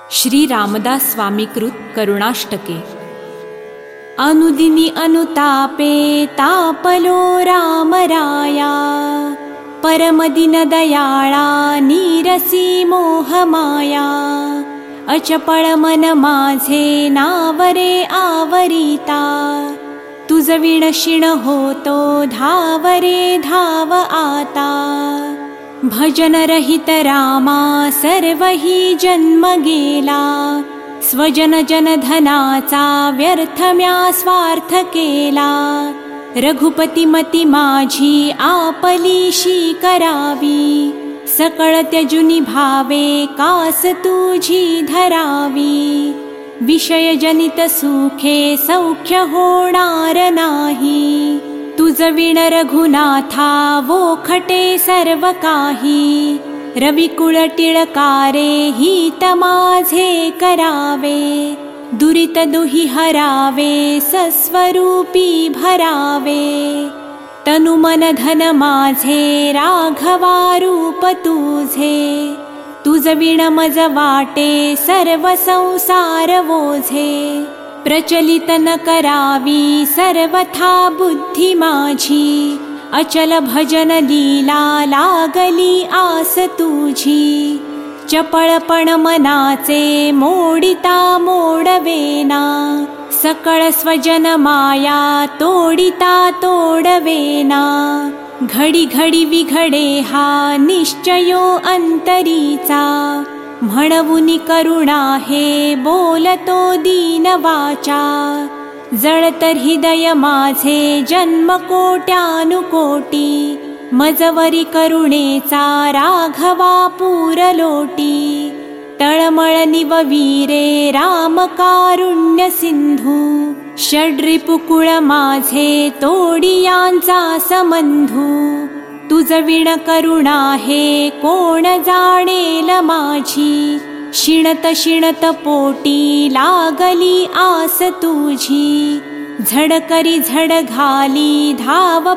श्री रामदास स्वामीकृत करुणाष्टके। अनुदिनी अनुतापे तापलो रामराया, परमदिन दयाळा नीरसी मोहमाया। अचपळ मन माझे नावरे आवरिता, तुझ विणशिण होतो धावरे धाव आता। भजन रहित रामा सर्वही जन्म गेला, स्वजन जनधनाचा व्यर्थ म्या स्वार्थ केला। रघुपती मती माझी आपलीशी करावी, सकळ त्यजुनी भावे कास तुझी धरावी। विषय जनित सुखे सौख्य होणार नाही, तुझ विण रघुनाथा वोखटे सर्व काही। रविकुळ टिळकारे हित माझे करावे, दुरित दुही हरावे सस्वरूपी भरावे। तनु मन धन माझे राघवा रूप तुझे, तुझ विण मज वाटे सर्व संसार वोझे। प्रचलित न करावी सर्वथा बुद्धी माझी, अचल भजन लीला लागली आस तुझी। चपळपण मनाचे मोडिता मोडवेना, सकळ स्वजन माया तोडिता तोडवेना। घडी घडी विघडे हा निश्चयो अंतरीचा, म्हणवुनी करुणा हे बोलतो दीन वाचा। जळतर हृदय माझे जन्म कोट्यानुकोटी, मजवरी करुणेचा राघवा पूरलोटी। तळमळ निववीरे राम कारुण्य सिंधू, षड्रिपुकुळ माझे तोडियांचा संबंधू। तुझ विण करुणा हे कोण जाणेल माझी, शिणत शिणत पोटी लागली आस तुझी। झड करी झड घाली धाव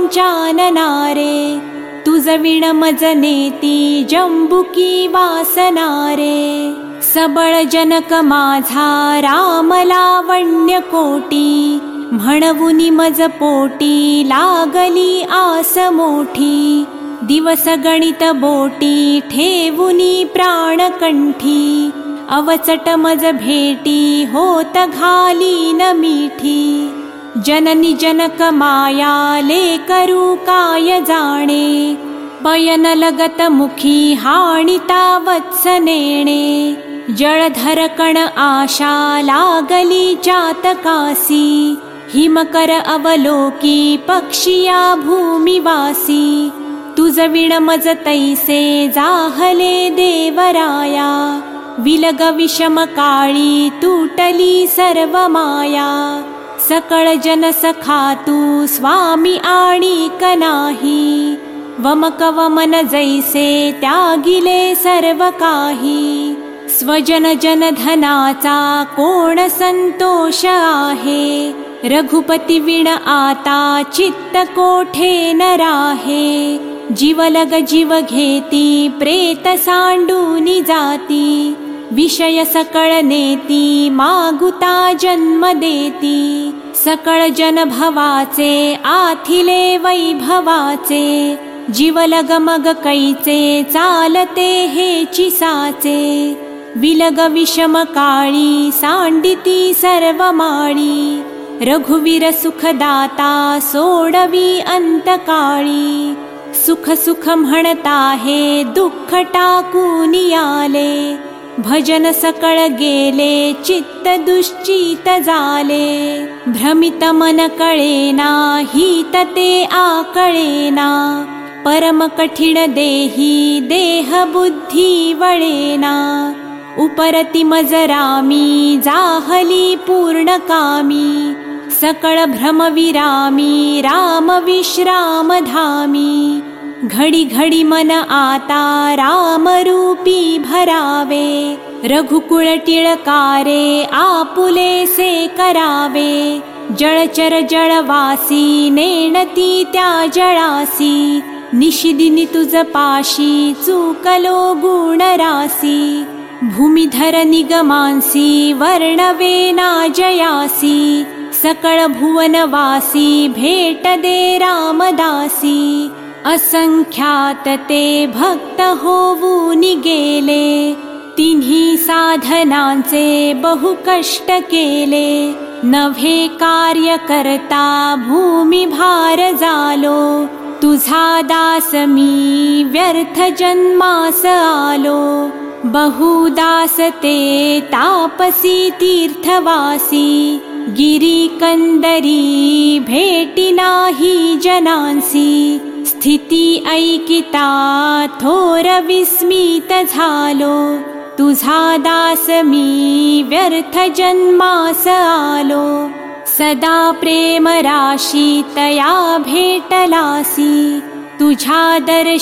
पंचाननारे, तुझ विण मज नेती जंबुकी वासनारे। सबळ जनक माझा राम लावण्य कोटी, म्हणवुनी मज पोटी लागली आस मोठी। दिवस गणित बोटी ठेवुनी प्राणकंठी, अवचट मज भेटी होत घाली न मिठी। जननी जनक माया लेकरू काय जाणे, पयन लगत मुखी हाणिता वत्स नेणे। जळधर कण आशा लागली चातकासी, हिमकर अवलोकी पक्षिया भूमिवासी। तुझ विण मज तैसे जाहले देवराया, विलग विषम काळी तुटली सर्व माया। सकळ जन सखा तू स्वामी आणिक नाही, वमक वमन जैसे त्यागिले सर्व काही। स्वजन जनधनाचा कोण संतोष आहे, रघुपती विण आता चित्त कोठे न राहे। जीवलग जीव घेती प्रेत सांडूनी जाती, विषय सकळ नेती मागुता जन्म देती। सकळ जन भवाचे आथिले वैभवाचे, जीवलग मग कैचे चालते हेची साचे। विलग विषम काळी सांडिती सर्व माळी, रघुवीर सुखदाता सोडवी अंतकाळी। सुख सुख म्हणता हे दुःख टाकूनी आले, भजन सकळ गेले चित्त दुश्चित झाले। भ्रमित मन कळेना हित ते आकळेना, परम कठीण देही देह बुद्धी वळेना। उपरती मज रामी जाहली पूर्ण कामी, सकळ भ्रम विरामी राम विश्राम धामी। घडी घडी मन आता राम रूपी भरावे, रघुकुळ टिळकारे आपुलेसे करावे। जळचर जळवासी नेणती त्या जळासी, निशिदिनी तुझ पाशी चुकलो गुण रासी। भूमिधर निगमांसी वर्णवेना जयासी सकळ भुवनवासी भेट दे रामदासी असंख्यात ते भक्त होऊन गेले तिन्ही साधनांचे बहु कष्ट केले नव्हे कार्य करता भूमी भार झालो तुझा दास मी व्यर्थ जन्मास आलो बहुदास ते तापसी तीर्थवासी गिरी कंदरी भेटी नाही जनांसी स्थिती ऐकिता थोर विस्मित झालो तुझा दास मी व्यर्थ जन्मास आलो सदा प्रेम राशी तया भेटलासी तुझ्या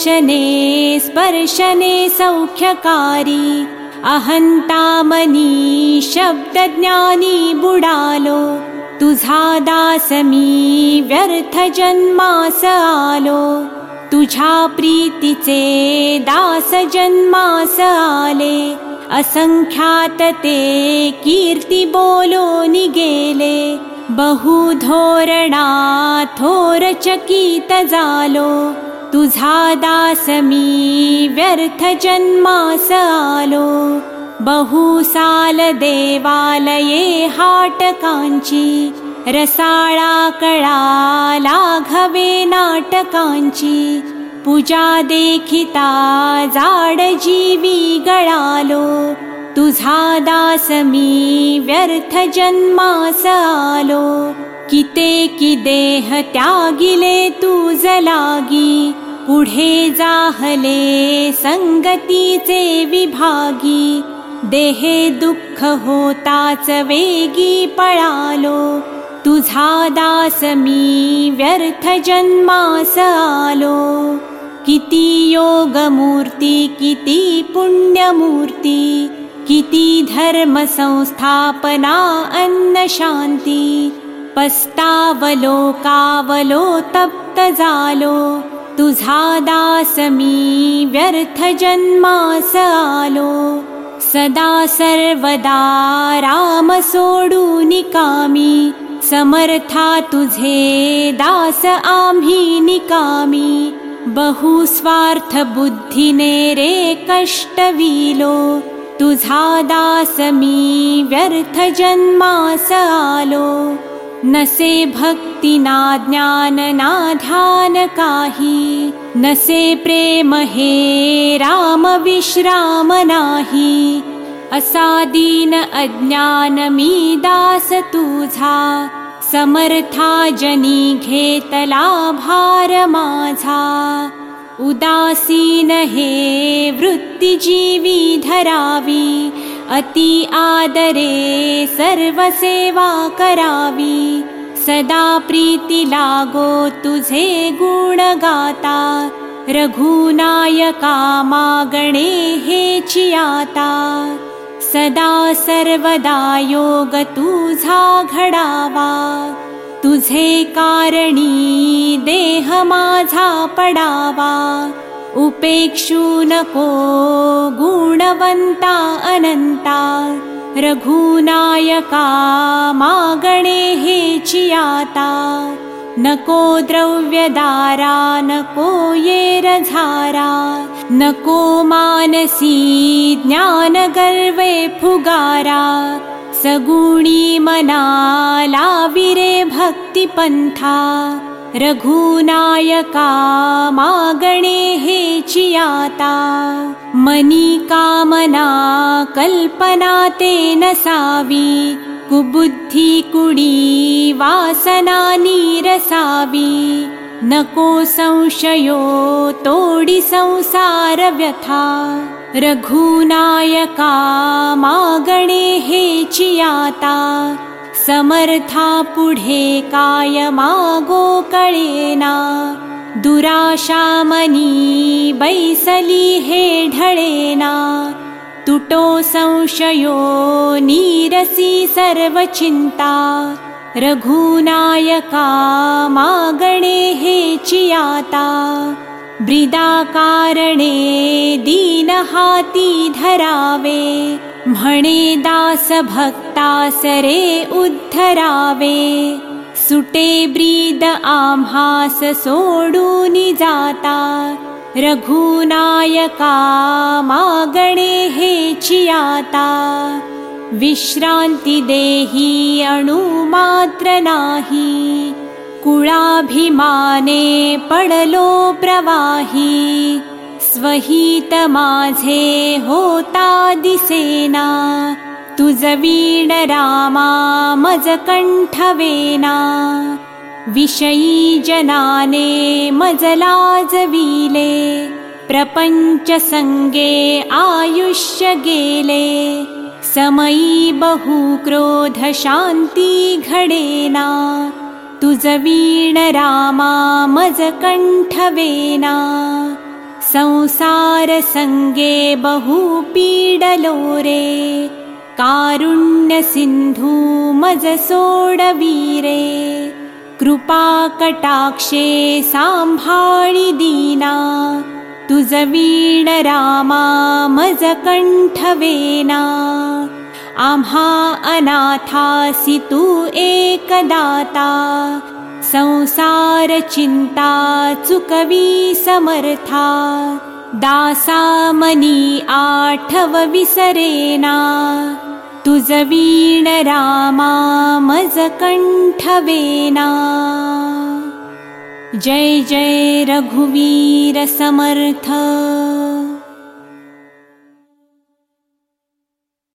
दर्शने स्पर्शने सौख्यकारी अहंता मनी शब्द ज्ञानी बुडालो तुझा दास मी व्यर्थ जन्मास आलो तुझ्या प्रीतीचे दास जन्मास आले असंख्यात ते कीर्ती बोलून गेले बहु धोरणा थोर चकित झालो तुझा दास मी व्यर्थ जन्मास आलो बहु साल देवालये हाटकांची रसाळा कळा लाघवे नाटकांची पूजा देखिता जाड जीवी गळालो तुझा दास मी व्यर्थ जन्मास आलो कितेकी देह त्यागिले तुझ लागी पुढे जाहले संगतीचे विभागी देहे दुःख होताच वेगी पळालो तुझा दास मी व्यर्थ जन्मास आलो किती योग मूर्ती किती पुण्य मूर्ती किती धर्म संस्थापना अन्न शांती पस्तावलो कावलो तप्त झालो तुझा दास मी व्यर्थ जन्मास आलो सदा सर्वदा राम सोडून कामी समर्था तुझे दास आम्ही निकामी बहु स्वार्थ बुद्धीने रे कष्ट विलो तुझा दास मी व्यर्थ जन्मास आलो नसे भक्ती ना ज्ञान ना ध्यान काही नसे प्रेम हे राम विश्राम नाही असा दीन अज्ञान मी दास तुझा समर्था जनी घेतला भार माझा उदासीन हे वृत्ती जीवी धरावी अति आदरे सर्व सेवा करावी सदा प्रीती लागो तुझे गुण गाता रघुनायका मागणे हेची आता सदा सर्वदा योग तुझा घडावा तुझे कारणी देह माझा पडावा उपेक्षू नको गुणवंता अनंता रघुनायका मागणे हेची आता नको द्रव्यदारा नको येरझारा नको मानसी ज्ञान गर्वे फुगारा सगुणी मना लाविरे भक्ती पंथा रघुनायका मागणे हेची आता मनी कामना कल्पना ते नसावी कुबुद्धी कुडी वासना नीरसावी नको संशयो तोडी संसार व्यथा रघुनायका मागणे हेची आता समर्था पुढे काय मागो कळेना दुराशा मनी बैसली हे ढळेना तुटो संशयो नीरसी सर्व चिंता रघुनायका मागणे हेची आता ब्रीदाकारणे दीनहाती धरावे, म्हणे दास भक्तासरे उद्धरावे, सुटे ब्रीद आम्हास सोडूनि जाता, रघुनायका मागणे हेचियाता, विश्रांति देही अणुमात्र नाही, कुळाभिमाने पडलो प्रवाही, स्वहित माझे होता दिसेना, तुझ वीण रामा मज कंठवेना, विषयी जनाने मज लाजविले, प्रपंच संगे आयुष्य गेले, समयी बहु क्रोध शांती घडेना, तुझ वीण रामा मज कंठवेना, संसार संगे बहु पीडलो रे, कारुण्य सिंधू मज सोडवीरे, कृपा कटाक्षे सांभाळी दीना, तुझ वीण रामा मज कंठवेना, आम्हा अनाथासी तू एकदाता, संसार चिंता चुकवी समर्था, दासा मनी आठव विसरेना, तुझ वीण रामा मज कंठवेना। जय जय रघुवीर समर्थ।